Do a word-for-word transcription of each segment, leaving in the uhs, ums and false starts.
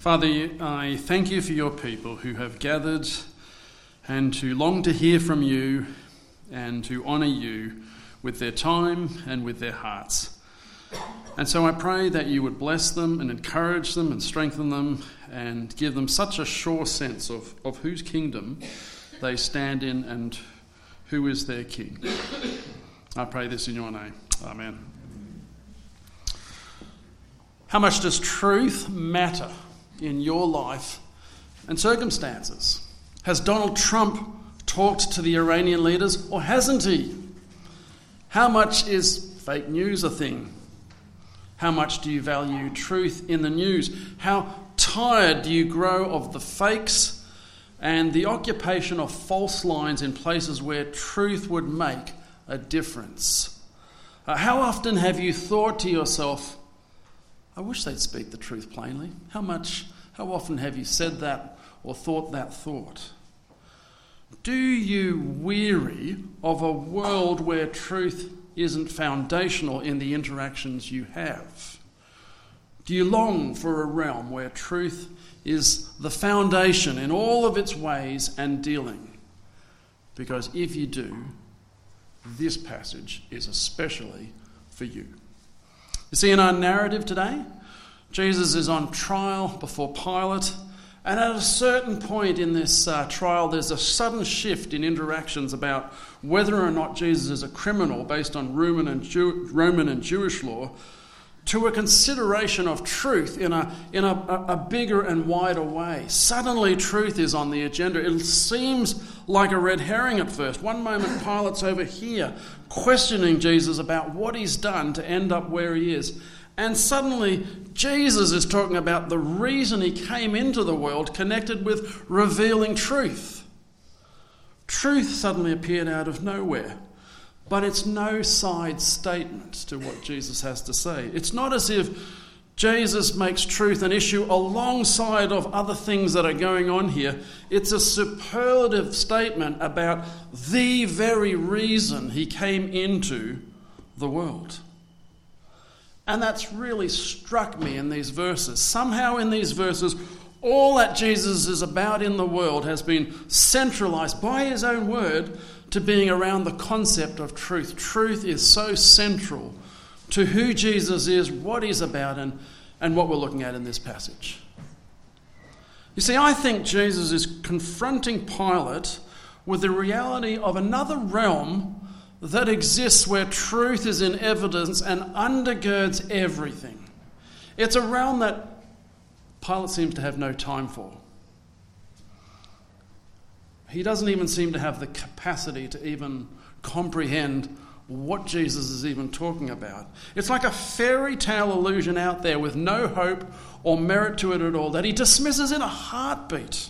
Father, I thank you for your people who have gathered and who long to hear from you and to honour you with their time and with their hearts. And so I pray that you would bless them and encourage them and strengthen them and give them such a sure sense of, of whose kingdom they stand in and who is their king. I pray this in your name. Amen. How much does truth matter in your life and circumstances? Has Donald Trump talked to the Iranian leaders, or hasn't he? How much is fake news a thing? How much do you value truth in the news? How tired do you grow of the fakes and the occupation of false lines in places where truth would make a difference? Uh, how often have you thought to yourself, I wish they'd speak the truth plainly? How much, how often have you said that or thought that thought? Do you weary of a world where truth isn't foundational in the interactions you have? Do you long for a realm where truth is the foundation in all of its ways and dealing? Because if you do, this passage is especially for you. You see, in our narrative today, Jesus is on trial before Pilate, and at a certain point in this uh, trial, there's a sudden shift in interactions about whether or not Jesus is a criminal based on Roman and, Jew- Roman and Jewish law, to a consideration of truth in a in a, a bigger and wider way. Suddenly truth is on the agenda. It seems like a red herring at first. One moment Pilate's over here questioning Jesus about what he's done to end up where he is. And suddenly Jesus is talking about the reason he came into the world, connected with revealing truth. Truth suddenly appeared out of nowhere. But it's no side statement to what Jesus has to say. It's not as if Jesus makes truth an issue alongside of other things that are going on here. It's a superlative statement about the very reason he came into the world. And that's really struck me in these verses. Somehow in these verses, all that Jesus is about in the world has been centralized by his own word to being around the concept of truth. Truth is so central to who Jesus is, what he's about, and, and what we're looking at in this passage. You see, I think Jesus is confronting Pilate with the reality of another realm that exists where truth is in evidence and undergirds everything. It's a realm that Pilate seems to have no time for. He doesn't even seem to have the capacity to even comprehend what Jesus is even talking about. It's like a fairy tale illusion out there with no hope or merit to it at all that he dismisses in a heartbeat.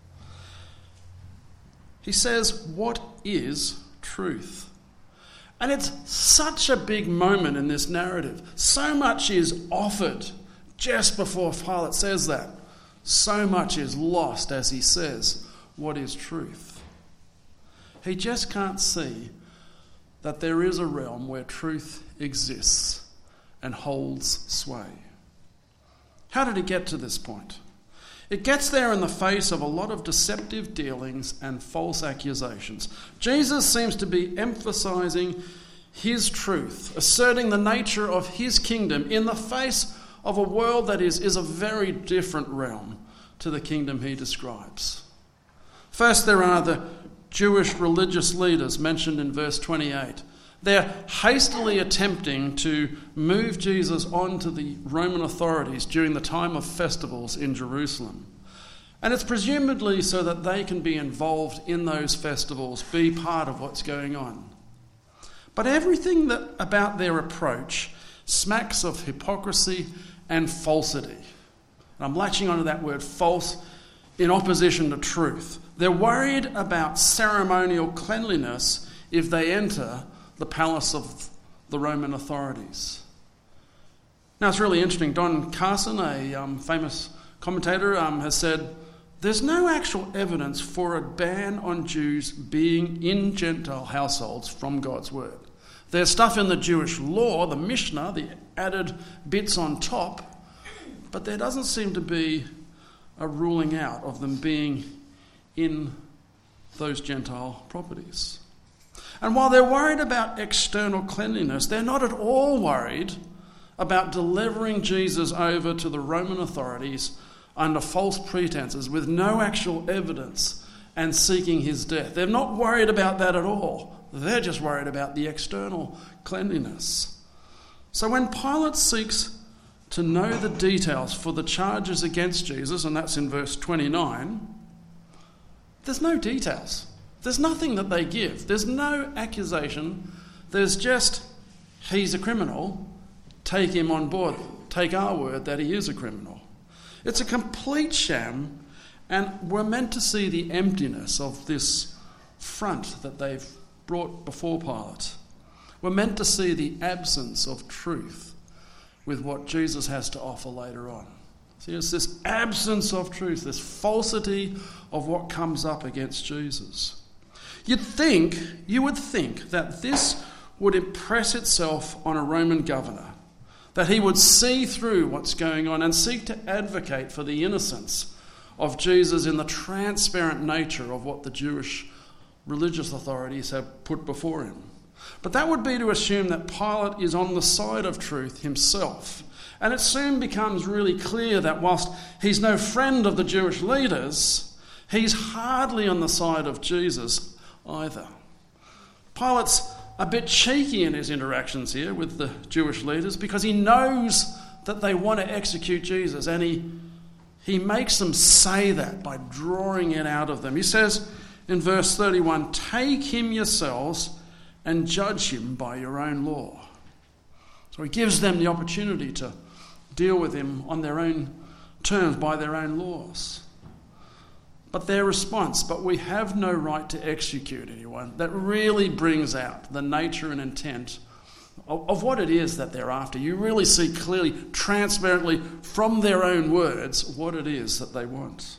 He says, what is truth? And it's such a big moment in this narrative. So much is offered just before Pilate says that. So much is lost as he says, what is truth? He just can't see that there is a realm where truth exists and holds sway. How did it get to this point? It gets there in the face of a lot of deceptive dealings and false accusations. Jesus seems to be emphasizing his truth, asserting the nature of his kingdom in the face of a world that is, is a very different realm to the kingdom he describes. First, there are the Jewish religious leaders mentioned in verse twenty-eight. They're hastily attempting to move Jesus on to the Roman authorities during the time of festivals in Jerusalem. And it's presumably so that they can be involved in those festivals, be part of what's going on. But everything that about their approach smacks of hypocrisy and falsity. And I'm latching onto that word false in opposition to truth. They're worried about ceremonial cleanliness if they enter the palace of the Roman authorities. Now, it's really interesting. Don Carson, a um, famous commentator, um, has said, there's no actual evidence for a ban on Jews being in Gentile households from God's word. There's stuff in the Jewish law, the Mishnah, the added bits on top, but there doesn't seem to be a ruling out of them being in those Gentile properties. And while they're worried about external cleanliness, they're not at all worried about delivering Jesus over to the Roman authorities under false pretenses with no actual evidence and seeking his death. They're not worried about that at all. They're just worried about the external cleanliness. So when Pilate seeks to know the details for the charges against Jesus, and that's in verse twenty-nine, there's no details. There's nothing that they give. There's no accusation. There's just, he's a criminal. Take him on board. Take our word that he is a criminal. It's a complete sham, and we're meant to see the emptiness of this front that they've brought before Pilate. We're meant to see the absence of truth with what Jesus has to offer later on. See, it's this absence of truth, this falsity of what comes up against Jesus. You'd think, you would think that this would impress itself on a Roman governor, that he would see through what's going on and seek to advocate for the innocence of Jesus in the transparent nature of what the Jewish religious authorities have put before him. But that would be to assume that Pilate is on the side of truth himself. And it soon becomes really clear that whilst he's no friend of the Jewish leaders, he's hardly on the side of Jesus either. Pilate's a bit cheeky in his interactions here with the Jewish leaders because he knows that they want to execute Jesus, and he, he makes them say that by drawing it out of them. He says in verse thirty-one, "Take him yourselves and judge him by your own law." So he gives them the opportunity to deal with him on their own terms, by their own laws. But their response, "But we have no right to execute anyone," that really brings out the nature and intent of, of what it is that they're after. You really see clearly, transparently, from their own words, what it is that they want.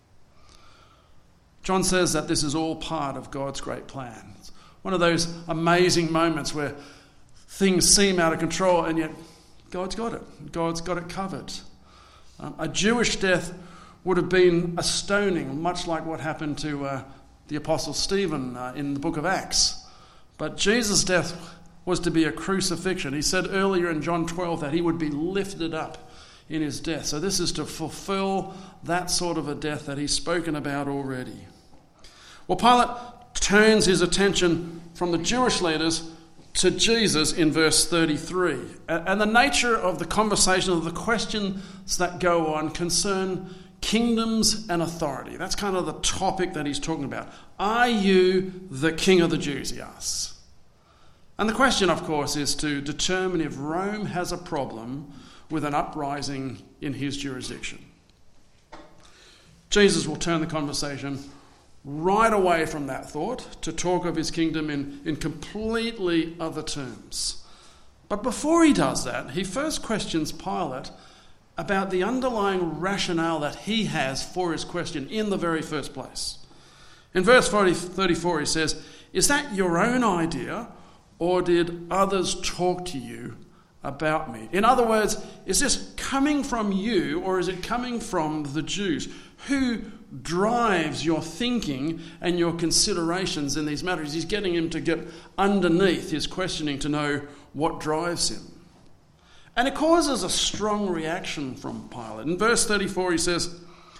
John says that this is all part of God's great plan. It's one of those amazing moments where things seem out of control and yet God's got it. God's got it covered. Um, a Jewish death would have been a stoning, much like what happened to uh, the Apostle Stephen uh, in the book of Acts. But Jesus' death was to be a crucifixion. He said earlier in John twelve that he would be lifted up in his death. So this is to fulfill that sort of a death that he's spoken about already. Well, Pilate turns his attention from the Jewish leaders to Jesus in verse thirty-three. And the nature of the conversation, of the questions that go on, concern kingdoms and authority. That's kind of the topic that he's talking about. Are you the king of the Jews, he asks. And the question, of course, is to determine if Rome has a problem with an uprising in his jurisdiction. Jesus will turn the conversation right away from that thought to talk of his kingdom in, in completely other terms. But before he does that, he first questions Pilate about the underlying rationale that he has for his question in the very first place. In verse thirty-four he says, "Is that your own idea, or did others talk to you about me?" In other words, is this coming from you, or is it coming from the Jews? Who drives your thinking and your considerations in these matters? He's getting him to get underneath his questioning to know what drives him. And it causes a strong reaction from Pilate. In verse thirty-four he says,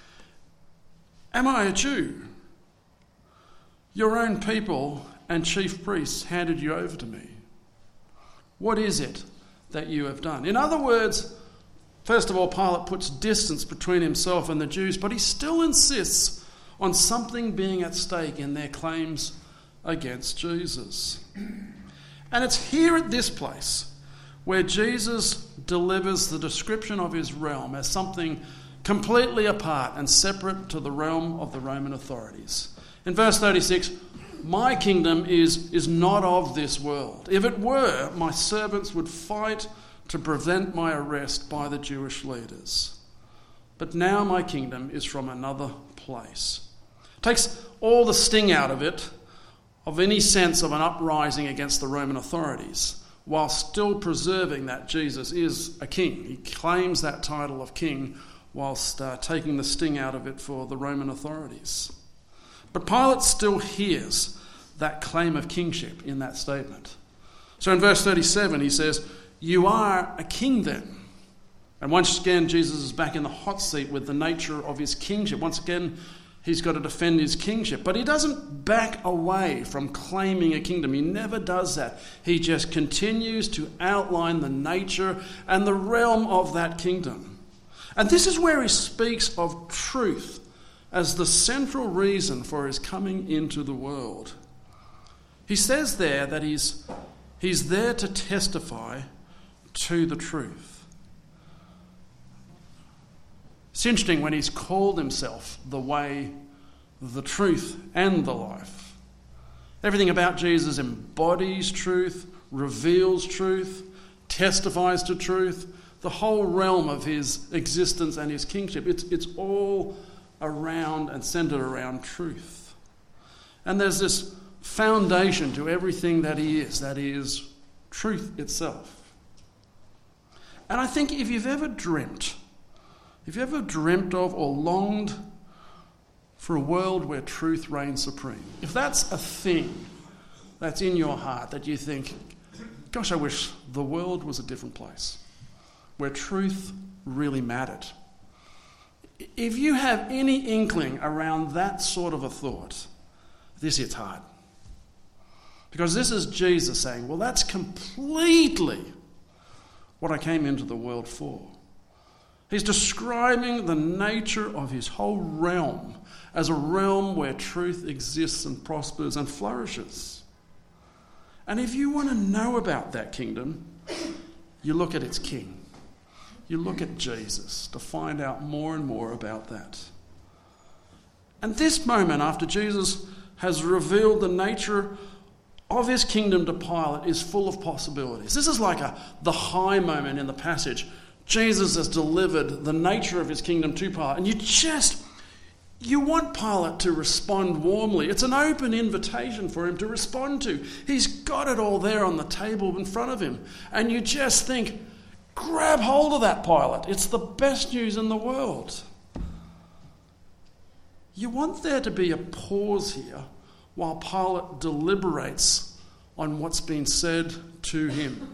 "Am I a Jew? Your own people and chief priests handed you over to me. What is it that you have done?" In other words, first of all, Pilate puts distance between himself and the Jews, but he still insists on something being at stake in their claims against Jesus. And it's here at this place where Jesus delivers the description of his realm as something completely apart and separate to the realm of the Roman authorities. In verse thirty-six, "My kingdom is, is not of this world. If it were, my servants would fight to prevent my arrest by the Jewish leaders. But now my kingdom is from another place." Takes all the sting out of it, of any sense of an uprising against the Roman authorities, while still preserving that Jesus is a king. He claims that title of king whilst uh, taking the sting out of it for the Roman authorities. But Pilate still hears that claim of kingship in that statement. So in verse thirty-seven he says, "You are a king then." And once again Jesus is back in the hot seat with the nature of his kingship. Once again he's got to defend his kingship. But he doesn't back away from claiming a kingdom. He never does that. He just continues to outline the nature and the realm of that kingdom. And this is where he speaks of truth as the central reason for his coming into the world. He says there that he's, he's there to testify to the truth. It's interesting when he's called himself the way, the truth, and the life. Everything about Jesus embodies truth, reveals truth, testifies to truth. The whole realm of his existence and his kingship, it's, it's all around and centered around truth. And there's this foundation to everything that he is, that is truth itself. And I think if you've ever dreamt, if you've ever dreamt of or longed for a world where truth reigns supreme, if that's a thing that's in your heart that you think, gosh, I wish the world was a different place, where truth really mattered. If you have any inkling around that sort of a thought, this hits hard. Because this is Jesus saying, well, that's completely what I came into the world for. He's describing the nature of his whole realm as a realm where truth exists and prospers and flourishes. And if you want to know about that kingdom, you look at its king. You look at Jesus to find out more and more about that. And this moment, after Jesus has revealed the nature of his kingdom to Pilate, is full of possibilities. This is like a the high moment in the passage. Jesus has delivered the nature of his kingdom to Pilate, and you just, you want Pilate to respond warmly. It's an open invitation for him to respond to. He's got it all there on the table in front of him, and you just think, grab hold of that, Pilate. It's the best news in the world. You want there to be a pause here while Pilate deliberates on what's been said to him.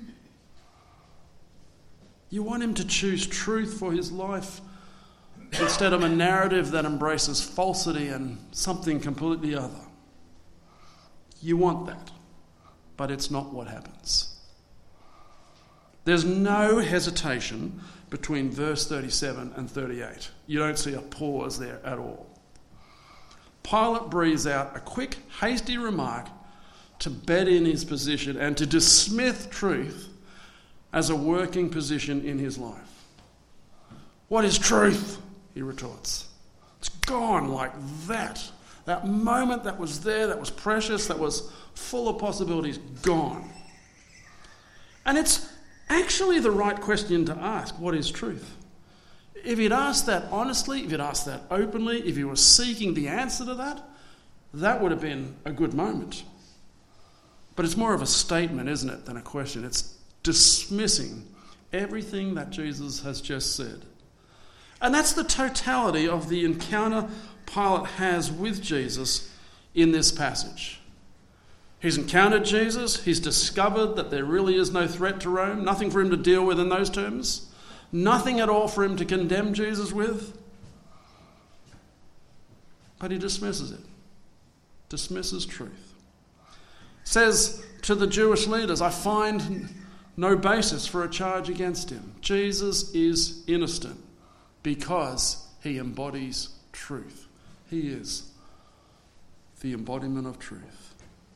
You want him to choose truth for his life instead of a narrative that embraces falsity and something completely other. You want that, but it's not what happens. There's no hesitation between verse thirty-seven and thirty-eight. You don't see a pause there at all. Pilate breathes out a quick, hasty remark to bed in his position and to dismiss truth as a working position in his life. What is truth? He retorts. It's gone like that. That moment that was there, that was precious, that was full of possibilities, gone. And it's actually the right question to ask. What is truth? If he'd asked that honestly, if he'd asked that openly, if he was seeking the answer to that, that would have been a good moment. But it's more of a statement, isn't it, than a question. It's dismissing everything that Jesus has just said. And that's the totality of the encounter Pilate has with Jesus in this passage. He's encountered Jesus. He's discovered that there really is no threat to Rome, nothing for him to deal with in those terms, nothing at all for him to condemn Jesus with. But he dismisses it, dismisses truth. Says to the Jewish leaders, I find no basis for a charge against him. Jesus is innocent because he embodies truth. He is the embodiment of truth.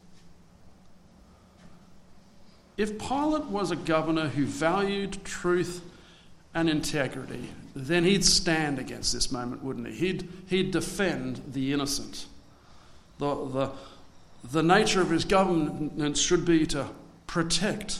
If Pilate was a governor who valued truth and integrity, then he'd stand against this moment, wouldn't he? He'd, he'd defend the innocent. The, the, the nature of his government should be to protect.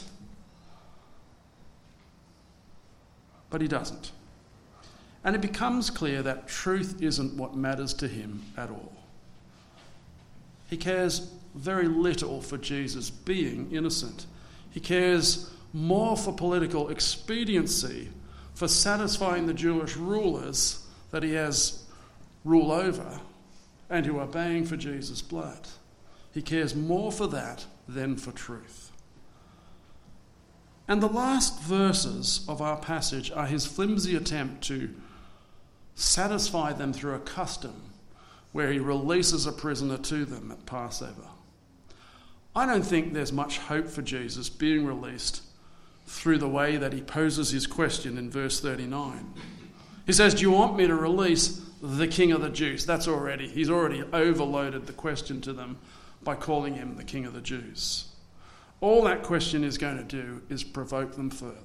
But he doesn't. And it becomes clear that truth isn't what matters to him at all. He cares very little for Jesus being innocent. He cares more for political expediency for satisfying the Jewish rulers that he has rule over and who are baying for Jesus' blood. He cares more for that than for truth. And the last verses of our passage are his flimsy attempt to satisfy them through a custom where he releases a prisoner to them at Passover. I don't think there's much hope for Jesus being released through the way that he poses his question in verse thirty-nine. He says, do you want me to release the King of the Jews? That's already, he's already overloaded the question to them by calling him the King of the Jews. All that question is going to do is provoke them further.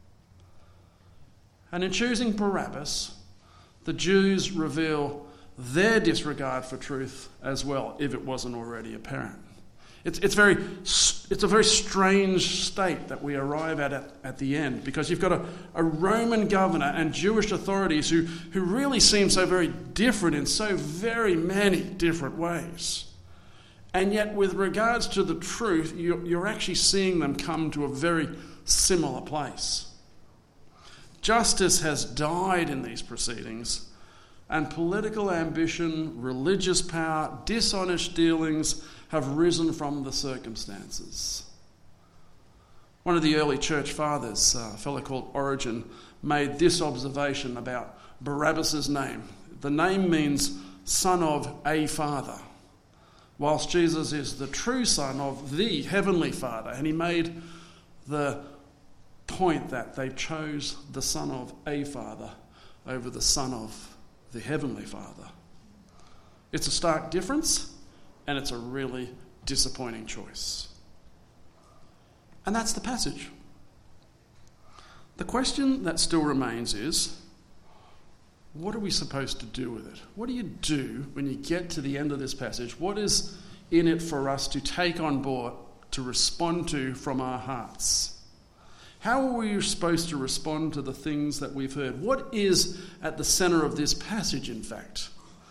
And in choosing Barabbas, the Jews reveal their disregard for truth as well, if it wasn't already apparent. It's, it's, very, it's a very strange state that we arrive at at, at the end, because you've got a, a Roman governor and Jewish authorities who, who really seem so very different in so very many different ways. And yet, with regards to the truth, you're, you're actually seeing them come to a very similar place. Justice has died in these proceedings, and political ambition, religious power, dishonest dealings have risen from the circumstances. One of the early church fathers, a fellow called Origen, made this observation about Barabbas' name. The name means son of a father, whilst Jesus is the true son of the heavenly Father. And he made the point that they chose the son of a father over the son of the heavenly Father. It's a stark difference, and it's a really disappointing choice. And that's the passage. The question that still remains is, what are we supposed to do with it? What do you do when you get to the end of this passage? What is in it for us to take on board, to respond to from our hearts? How are we supposed to respond to the things that we've heard? What is at the centre of this passage, in fact?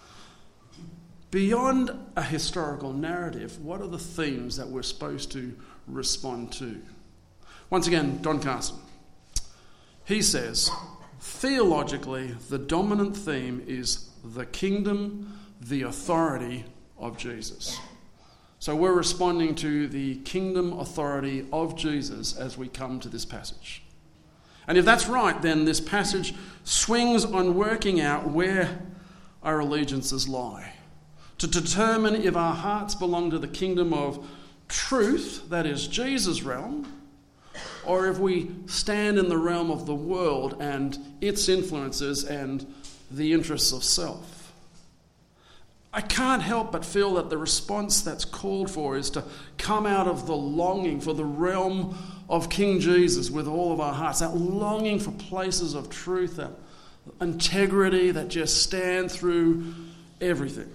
Beyond a historical narrative, what are the themes that we're supposed to respond to? Once again, Don Carson. He says, theologically, the dominant theme is the kingdom, the authority of Jesus. So we're responding to the kingdom authority of Jesus as we come to this passage. And if that's right, then this passage swings on working out where our allegiances lie, to determine if our hearts belong to the kingdom of truth, that is Jesus' realm, or if we stand in the realm of the world and its influences and the interests of self. I can't help but feel that the response that's called for is to come out of the longing for the realm of King Jesus with all of our hearts, that longing for places of truth, that integrity that just stand through everything.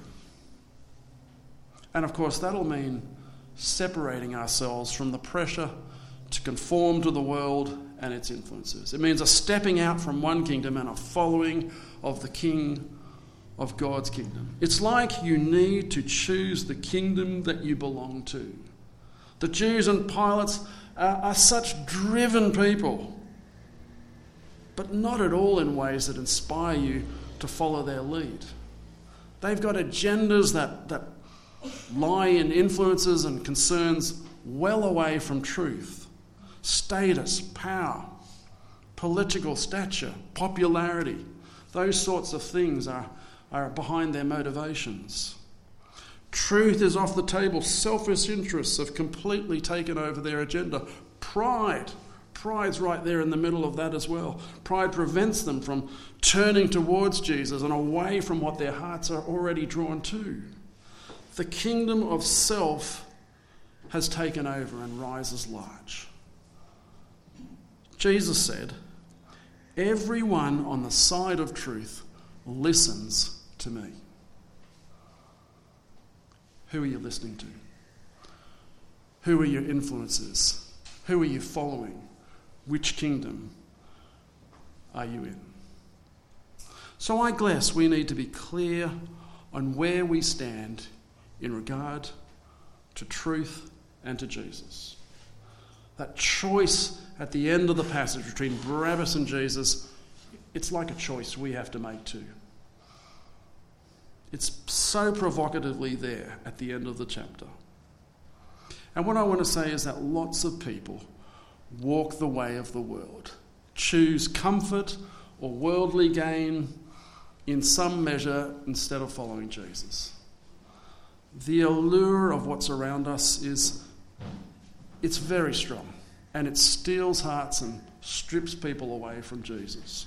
And of course, that'll mean separating ourselves from the pressure to conform to the world and its influences. It means a stepping out from one kingdom and a following of the King of God's kingdom. It's like you need to choose the kingdom that you belong to. The Jews and Pilates are, are such driven people, but not at all in ways that inspire you to follow their lead. They've got agendas that, that lie in influences and concerns well away from truth. Status, power, political stature, popularity, those sorts of things are, are behind their motivations. Truth is off the table. Selfish interests have completely taken over their agenda. Pride, pride's right there in the middle of that as well. Pride prevents them from turning towards Jesus and away from what their hearts are already drawn to. The kingdom of self has taken over and rises large. Jesus said, everyone on the side of truth listens to me. Who are you listening to? Who are your influences? Who are you following? Which kingdom are you in? So I guess we need to be clear on where we stand in regard to truth and to Jesus. That choice at the end of the passage between Barabbas and Jesus it's like a choice we have to make too. It's so provocatively there at the end of the chapter. And what I want to say is that lots of people walk the way of the world, choose comfort or worldly gain in some measure instead of following Jesus. The allure of what's around us is, it's very strong, and it steals hearts and strips people away from Jesus.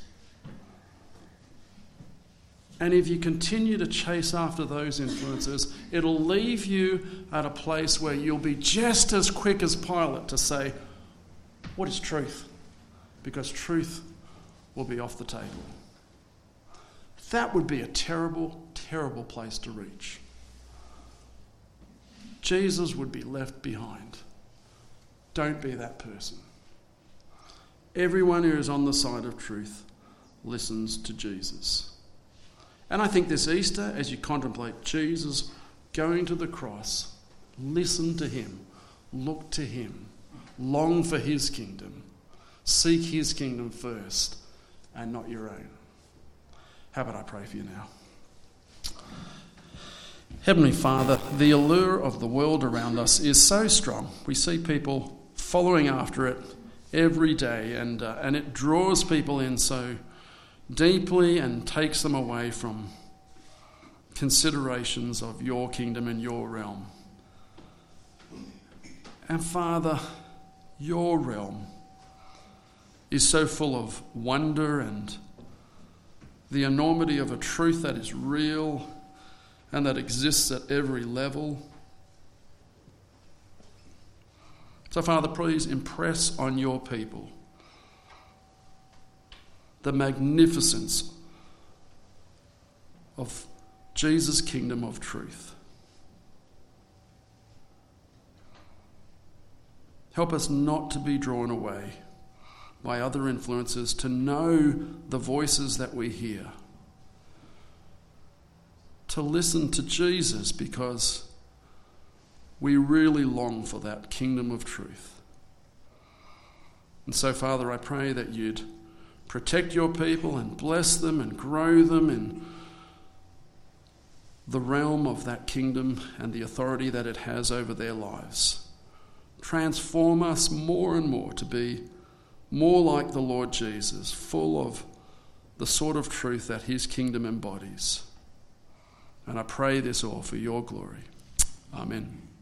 And if you continue to chase after those influences, it'll leave you at a place where you'll be just as quick as Pilate to say, what is truth? Because truth will be off the table. That would be a terrible, terrible place to reach. Jesus would be left behind. Don't be that person. Everyone who is on the side of truth listens to Jesus. And I think this Easter, as you contemplate Jesus going to the cross, listen to him, look to him, long for his kingdom, seek his kingdom first and not your own. How about I pray for you now? Heavenly Father, the allure of the world around us is so strong. We see people following after it every day, and uh, and it draws people in so deeply and takes them away from considerations of your kingdom and your realm. And Father, your realm is so full of wonder and the enormity of a truth that is real and that exists at every level. So Father, please impress on your people the magnificence of Jesus' kingdom of truth. Help us not to be drawn away by other influences, to know the voices that we hear, to listen to Jesus because we really long for that kingdom of truth. And so, Father, I pray that you'd protect your people and bless them and grow them in the realm of that kingdom and the authority that it has over their lives. Transform us more and more to be more like the Lord Jesus, full of the sort of truth that his kingdom embodies. And I pray this all for your glory. Amen.